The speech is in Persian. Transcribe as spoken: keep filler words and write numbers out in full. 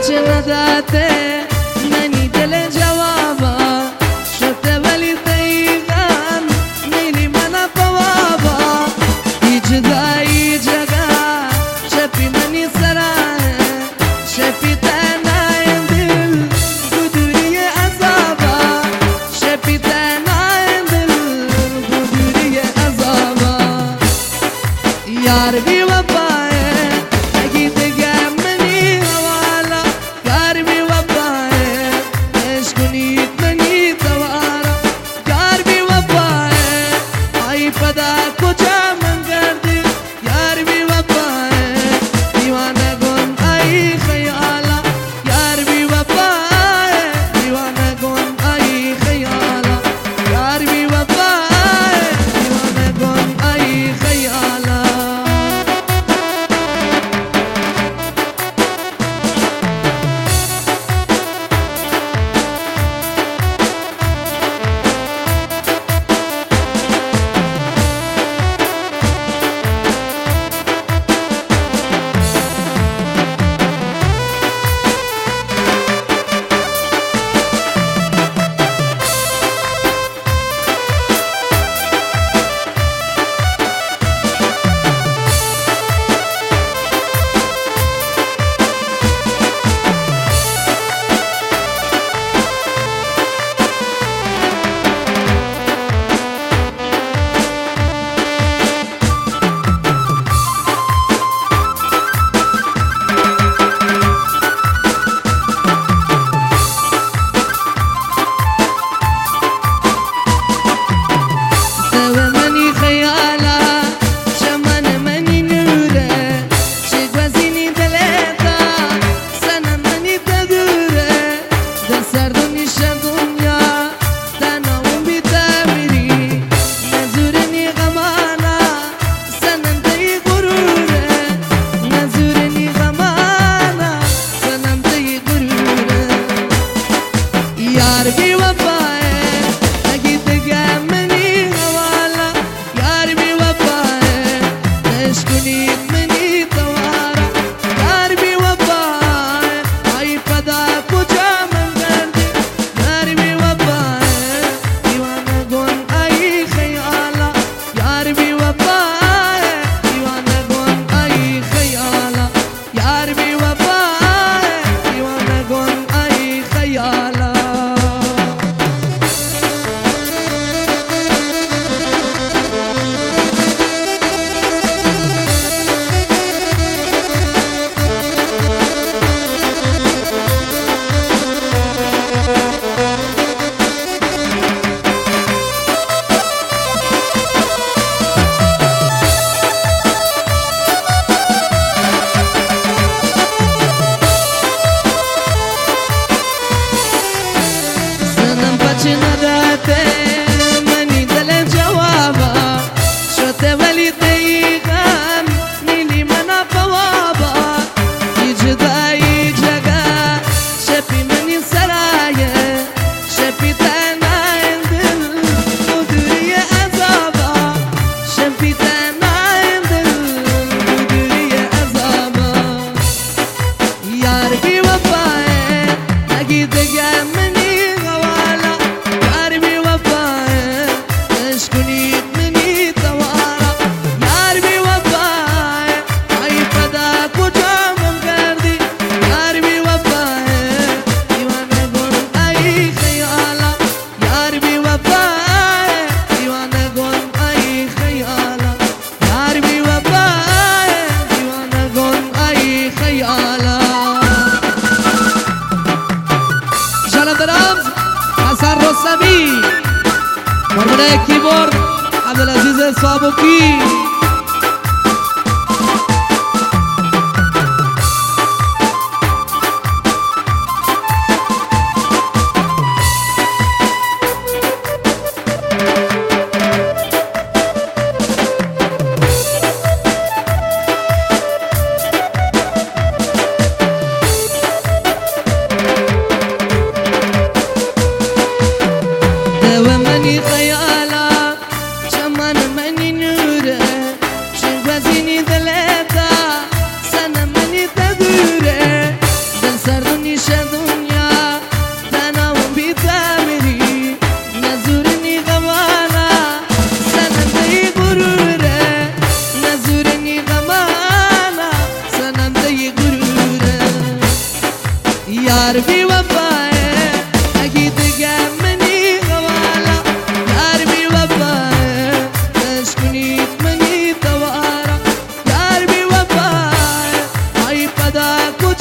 بچه نداده منی دل جوابا شده ولی دقیقاً میلی من بوابا هیچ دایی جگه شپی منی سرانه شپی تنایم دل بدوری عذابا شپی تنایم دل بدوری عذابا یار بی وفایه اگی دیگه منی حوالا یار بی وفایه عشقونیت منی دوارا یار بی وفایه آی پدا کجا من کردی یار بی وفایه دیوانه گن آی خیالا یار بی وفایه دیوانه گن آی خیالا یار بی وفایه دیوانه گن آی خیالا منی دل جوابا شده ولی دقیقاً میلی من بوابا هیچ دایی جگه شپی منی سرایه شپی تنایم دل بدوری عذابا شپی تنایم دل بدوری عذابا یار بی وفایه اگی دیگه منی مرمونه کیبورد عبدالعزیز صابوکی سر يا ربي وفاي أكيد جامني غوالا يا ربي وفاي تشكني مني توارا يا ربي وفاي هاي بداك